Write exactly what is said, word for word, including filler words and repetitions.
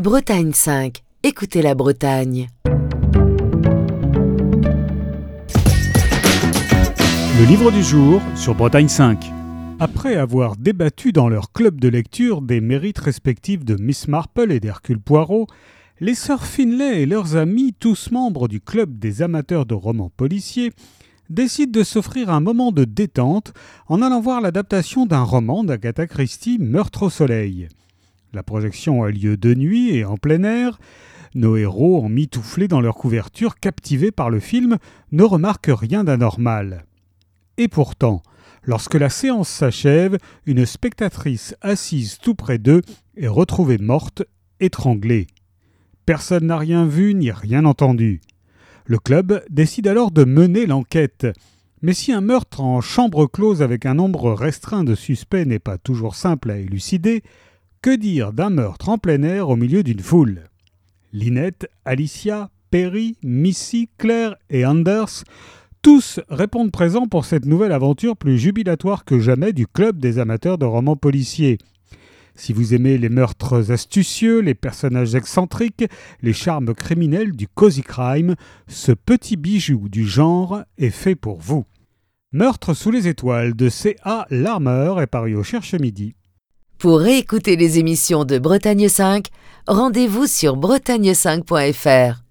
Bretagne cinq. Écoutez la Bretagne. Le livre du jour sur Bretagne cinq. Après avoir débattu dans leur club de lecture des mérites respectifs de Miss Marple et d'Hercule Poirot, les sœurs Finlay et leurs amis, tous membres du club des amateurs de romans policiers, décident de s'offrir un moment de détente en allant voir l'adaptation d'un roman d'Agatha Christie, Meurtre au soleil. La projection a lieu de nuit et en plein air. Nos héros, emmitouflés dans leur couverture, captivés par le film, ne remarquent rien d'anormal. Et pourtant, lorsque la séance s'achève, une spectatrice assise tout près d'eux est retrouvée morte, étranglée. Personne n'a rien vu ni rien entendu. Le club décide alors de mener l'enquête. Mais si un meurtre en chambre close avec un nombre restreint de suspects n'est pas toujours simple à élucider, que dire d'un meurtre en plein air au milieu d'une foule ? Lynette, Alicia, Perry, Missy, Claire et Anders, tous répondent présents pour cette nouvelle aventure plus jubilatoire que jamais du club des amateurs de romans policiers. Si vous aimez les meurtres astucieux, les personnages excentriques, les charmes criminels du cozy crime, ce petit bijou du genre est fait pour vous. Meurtre sous les étoiles de C A Larmer est paru au Cherche Midi. Pour réécouter les émissions de Bretagne cinq, rendez-vous sur bretagne cinq point f r.